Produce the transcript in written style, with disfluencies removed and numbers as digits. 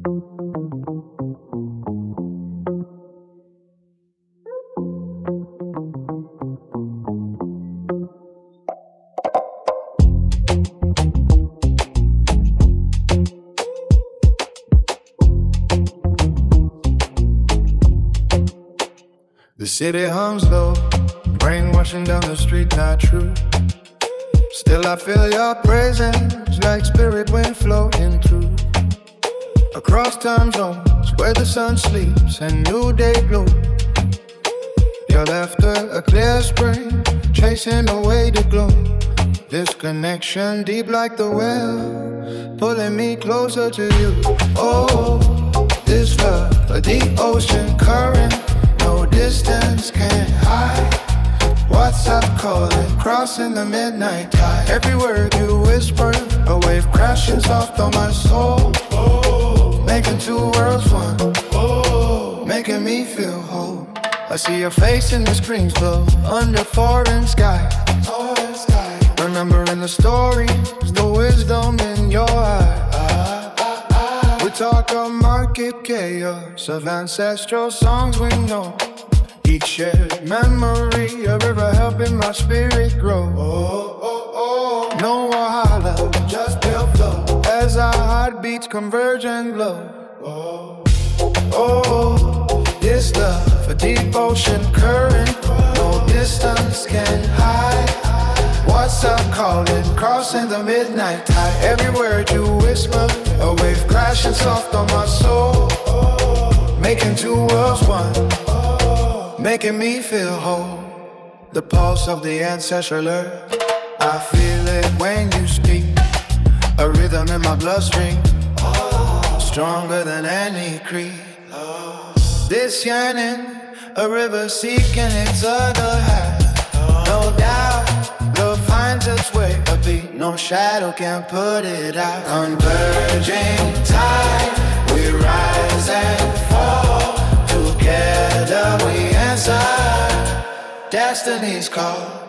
The city hums low, rain washing down the street, not true. Still I feel your presence like spirit wind floating through. Across time zones where the sun sleeps and new day blue. You're after a clear spring, chasing away the gloom. This connection deep like the well, pulling me closer to you. Oh, this love, a deep ocean current, no distance can hide. What's up calling, crossing the midnight tide. Every word you whisper, a wave crashing soft on my soul. Oh, making two worlds one. Oh, making me feel whole. I see your face in the screen glow under foreign skies. Remembering the stories, the wisdom in your eyes. We talk of market chaos, of ancestral songs we know. Each shared memory, a river helping my spirit grow. No wahala, just pure flow, as our heartbeats converge and glow. This love, a deep ocean current, no distance can hide. What's up calling, crossing the midnight tide. Every word you whisper, a wave crashing soft on my soul. Making two worlds one, making me feel whole. The pulse of the ancestral earth, I feel it when you speak. A rhythm in my bloodstream, stronger than any creed. This yearning, a river seeking its other half. No doubt, love finds its way a beat, no shadow can put it out. Converging tide, we rise and fall. Together we answer destiny's call.